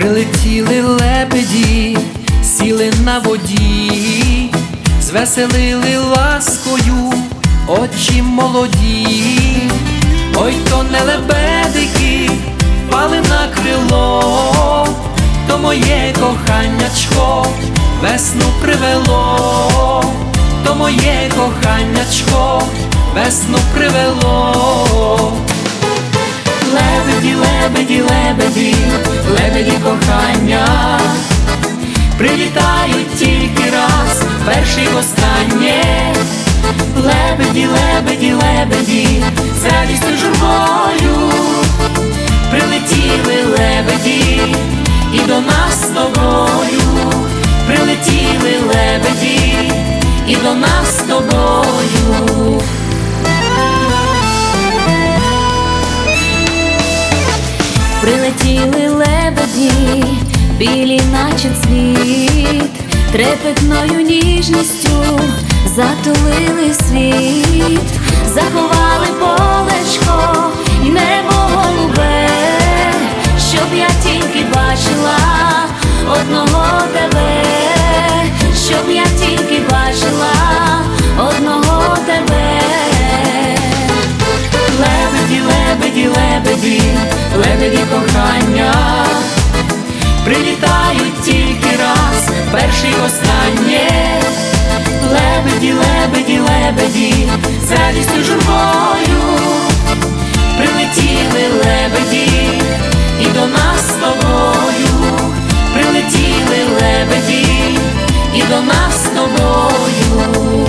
Прилетіли лебеді, сіли на воді, звеселили ласкою очі молоді. Ой, то не лебедики впали на крило, то моє коханнячко весну привело, то моє коханнячко весну привело. Лебеді, лебеді, лебеді, лебеді кохання, прилітають тільки раз, перший востаннє. Лебеді, лебеді, лебеді, з радістю журбою прилетіли лебеді і до нас з тобою. Прилетіли лебеді і до нас з тобою. Прилетіли лебеді, білі наче цвіт, трепетною ніжністю затулили світ, заховали полечко і небо голубе, щоб я тільки бачила одного тебе, щоб я тільки бачила одного тебе. Лебеді, лебеді, лебеді, лебеді кохання, прилітають тільки раз, перший востаннє. Лебеді, лебеді, лебеді, з радістю журбою прилетіли лебеді і до нас з тобою. Прилетіли лебеді і до нас з тобою.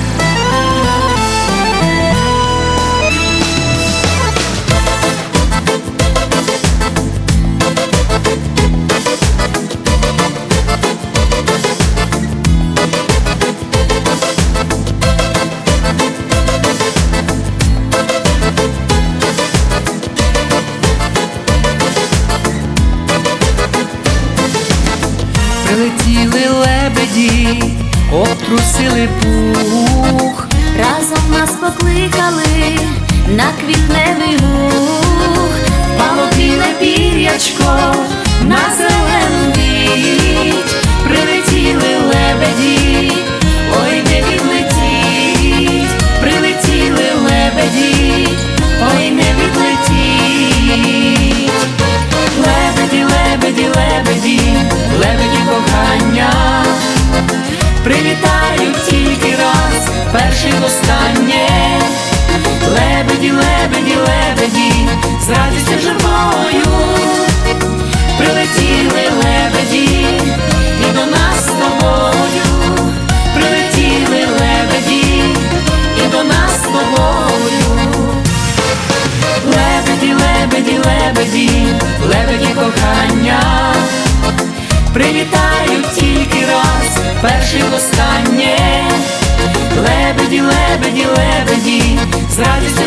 Прилетіли лебеді, обтрусили пух, разом нас покликали на квітневий луг. впало біле пір'ячко на зелену віть. Прилетіли лебеді, ой, не відлетіть. Прилетіли лебеді, ой, не відлетіть. Лебеді, лебеді, лебеді, лебеді кохання, прилітають тільки раз, перший востаннє. Лебеді, лебеді, лебеді, з радістю журбою прилетіли лебеді і до нас з тобою. Прилетіли лебеді і до нас з тобою. Лебеді, лебеді, лебеді, лебеді кохання, прилітають тільки раз, перший востаннє. Лебеді, лебеді, лебеді, з радістю